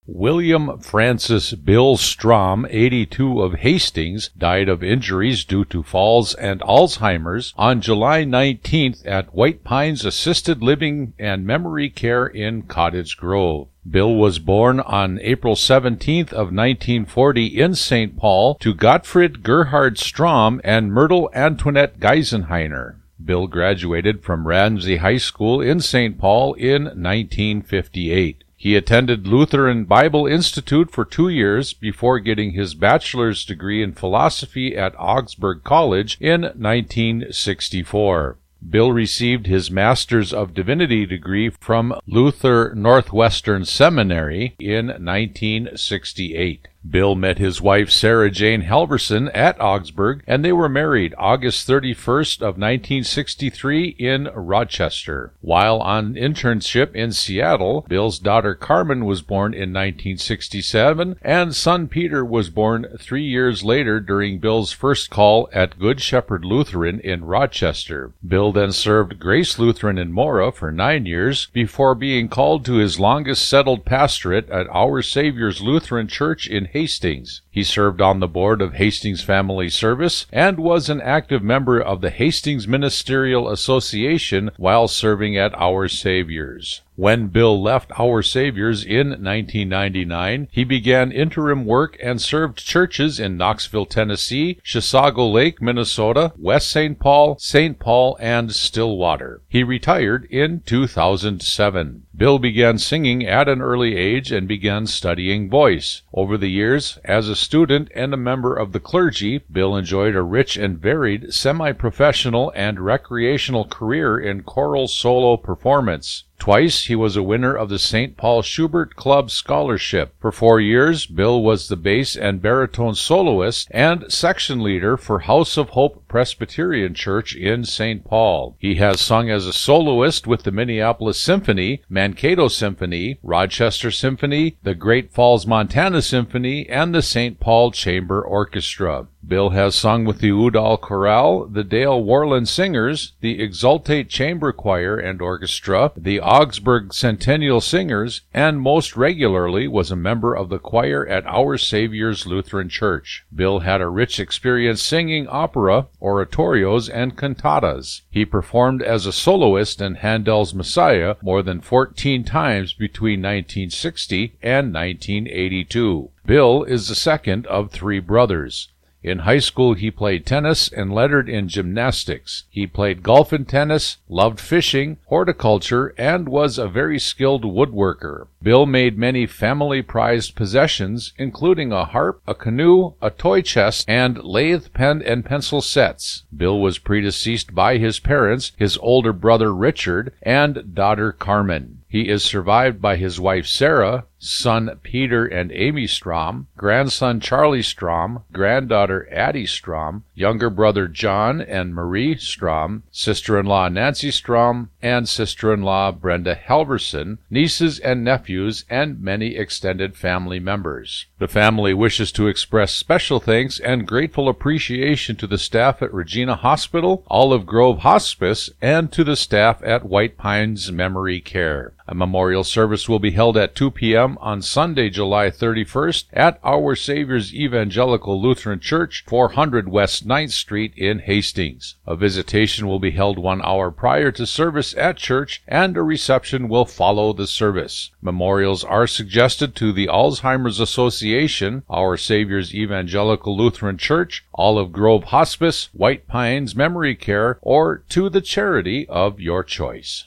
William Francis Bill Strom, 82, of Hastings, died of injuries due to falls and Alzheimer's on July 19th at White Pines Assisted Living and Memory Care in Cottage Grove. Bill was born on April 17th of 1940 in St. Paul to Gottfried Gerhard Strom and Myrtle Antoinette Geisenheiner. Bill graduated from Ramsey High School in St. Paul in 1958. He attended Lutheran Bible Institute for 2 years before getting his bachelor's degree in philosophy at Augsburg College in 1964. Bill received his Master's of Divinity degree from Luther Northwestern Seminary in 1968. Bill met his wife Sarah Jane Halverson at Augsburg, and they were married August 31st of 1963 in Rochester. While on internship in Seattle, Bill's daughter Carmen was born in 1967, and son Peter was born 3 years later during Bill's first call at Good Shepherd Lutheran in Rochester. Bill then served Grace Lutheran in Mora for 9 years before being called to his longest settled pastorate at Our Savior's Lutheran Church in Hastings. He served on the board of Hastings Family Service and was an active member of the Hastings Ministerial Association while serving at Our Savior's. When Bill left Our Savior's in 1999, he began interim work and served churches in Knoxville, Tennessee, Chisago Lake, Minnesota, West St. Paul, and Stillwater. He retired in 2007. Bill began singing at an early age and began studying voice. Over the years, as a student and a member of the clergy, Bill enjoyed a rich and varied semi-professional and recreational career in choral solo performance. Twice he was a winner of the St. Paul Schubert Club Scholarship. For 4 years, Bill was the bass and baritone soloist and section leader for House of Hope Presbyterian Church in St. Paul. He has sung as a soloist with the Minneapolis Symphony, Mankato Symphony, Rochester Symphony, the Great Falls, Montana Symphony, and the St. Paul Chamber Orchestra. Bill has sung with the Udall Chorale, the Dale Worland Singers, the Exultate Chamber Choir and Orchestra, the Augsburg Centennial Singers, and most regularly was a member of the choir at Our Savior's Lutheran Church. Bill had a rich experience singing opera, oratorios, and cantatas. He performed as a soloist in Handel's Messiah more than 14 times between 1960 and 1982. Bill is the second of 3 brothers. In high school, he played tennis and lettered in gymnastics. He played golf and tennis, loved fishing, horticulture, and was a very skilled woodworker. Bill made many family-prized possessions, including a harp, a canoe, a toy chest, and lathe, pen, and pencil sets. Bill was predeceased by his parents, his older brother Richard, and daughter Carmen. He is survived by his wife Sarah, son Peter and Amy Strom, grandson Charlie Strom, granddaughter Addie Strom, younger brother John and Marie Strom, sister-in-law Nancy Strom, and sister-in-law Brenda Halverson, nieces and nephews, and many extended family members. The family wishes to express special thanks and grateful appreciation to the staff at Regina Hospital, Olive Grove Hospice, and to the staff at White Pines Memory Care. A memorial service will be held at 2 p.m. on Sunday, July 31st at Our Savior's Evangelical Lutheran Church, 400 West 9th Street in Hastings. A visitation will be held 1 hour prior to service at church, and a reception will follow the service. Memorials are suggested to the Alzheimer's Association, Our Savior's Evangelical Lutheran Church, Olive Grove Hospice, White Pines Memory Care, or to the charity of your choice.